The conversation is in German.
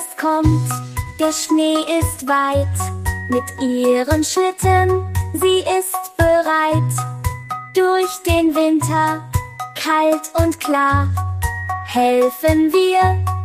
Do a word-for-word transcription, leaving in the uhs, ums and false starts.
es kommt, der Schnee ist weit. Mit ihren Schlitten, sie ist bereit. Durch den Winter, kalt und klar, helfen wir